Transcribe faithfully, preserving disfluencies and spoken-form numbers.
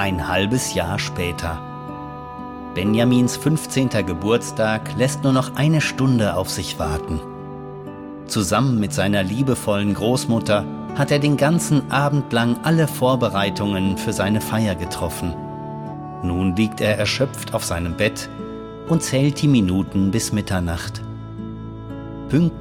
Ein halbes Jahr später. Benjamins fünfzehnter Geburtstag lässt nur noch eine Stunde auf sich warten. Zusammen mit seiner liebevollen Großmutter hat er den ganzen Abend lang alle Vorbereitungen für seine Feier getroffen. Nun liegt er erschöpft auf seinem Bett und zählt die Minuten bis Mitternacht. Pünktlich